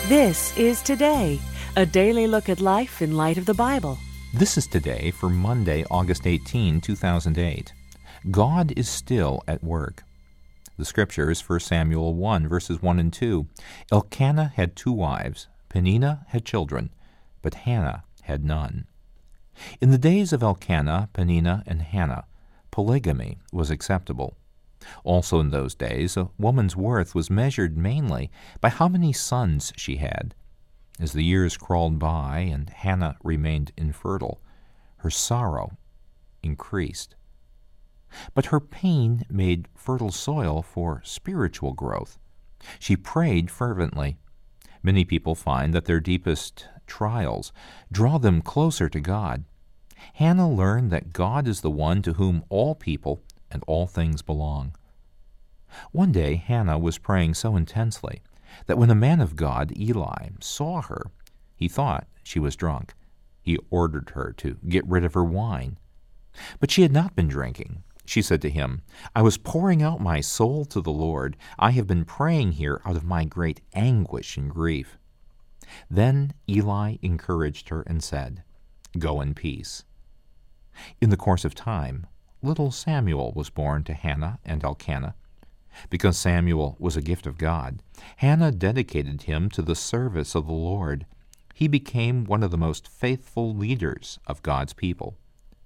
This is Today, a daily look at life in light of the Bible. This is Today for Monday, August 18, 2008. God is still at work. The scripture is 1 Samuel 1, verses 1 and 2. Elkanah had 2 wives. Peninnah had children, but Hannah had none. In the days of Elkanah, Peninnah, and Hannah, polygamy was acceptable. Also in those days, a woman's worth was measured mainly by how many sons she had. As the years crawled by and Hannah remained infertile, her sorrow increased. But her pain made fertile soil for spiritual growth. She prayed fervently. Many people find that their deepest trials draw them closer to God. Hannah learned that God is the one to whom all people and all things belong. One day Hannah was praying so intensely that when a man of God, Eli, saw her, he thought she was drunk. He ordered her to get rid of her wine. But she had not been drinking. She said to him, "I was pouring out my soul to the Lord. I have been praying here out of my great anguish and grief." Then Eli encouraged her and said, "Go in peace." In the course of time, little Samuel was born to Hannah and Elkanah. Because Samuel was a gift of God, Hannah dedicated him to the service of the Lord. He became one of the most faithful leaders of God's people.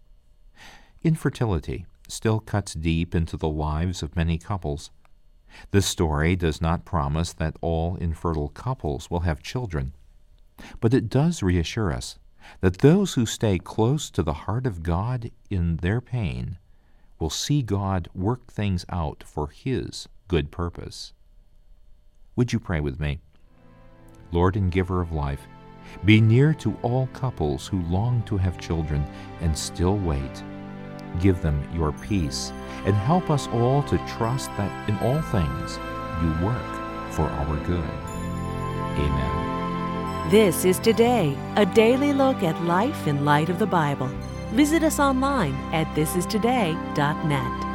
Infertility still cuts deep into the lives of many couples. This story does not promise that all infertile couples will have children, but it does reassure us that those who stay close to the heart of God in their pain will see God work things out for His good purpose. Would you pray with me? Lord and Giver of life, be near to all couples who long to have children and still wait. Give them your peace and help us all to trust that in all things you work for our good. Amen. This is Today, a daily look at life in light of the Bible. Visit us online at thisistoday.net.